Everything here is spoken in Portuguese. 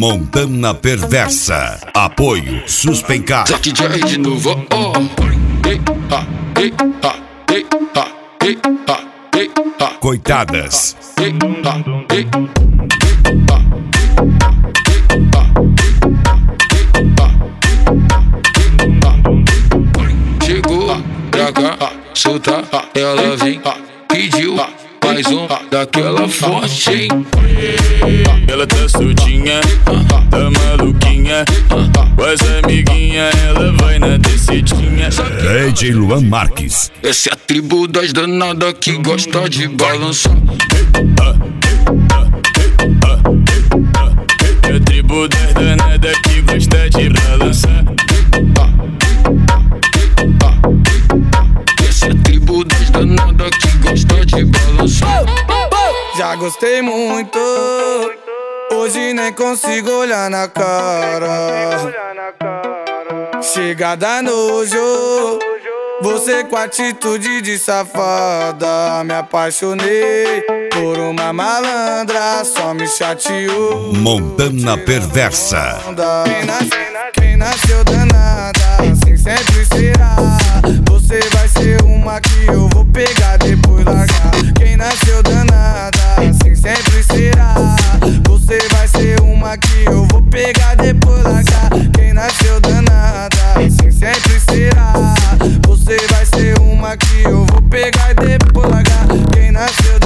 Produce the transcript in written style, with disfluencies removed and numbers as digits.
Montana Perversa. Apoio Suspencar. Zack J de novo, oh. Coitadas. Chegou pra cá, solta, ela vem, pediu mais um daquela forte, hein? Ela tá soltinha, tá maluquinha, com as amiguinhas ela vai na descidinha. DJ Luan Marques. Essa é a tribo das danadas que gosta de balançar. É a tribo das danadas que gosta de balançar. Essa é a tribo das danadas que gosta de balançar. Já gostei muito, hoje nem consigo olhar na cara. Chega da nojo, você com atitude de safada. Me apaixonei por uma malandra, só me chateou. Montana Perversa. Quem nasceu danada, assim sempre será. Você vai ser uma que eu vou pegar, depois largar. Quem nasceu danada, assim sempre será. Você vai ser uma que eu vou pegar, depois largar. Quem nasceu danada, assim sempre será. Você vai ser uma que eu vou pegar e depois largar. Quem nasceu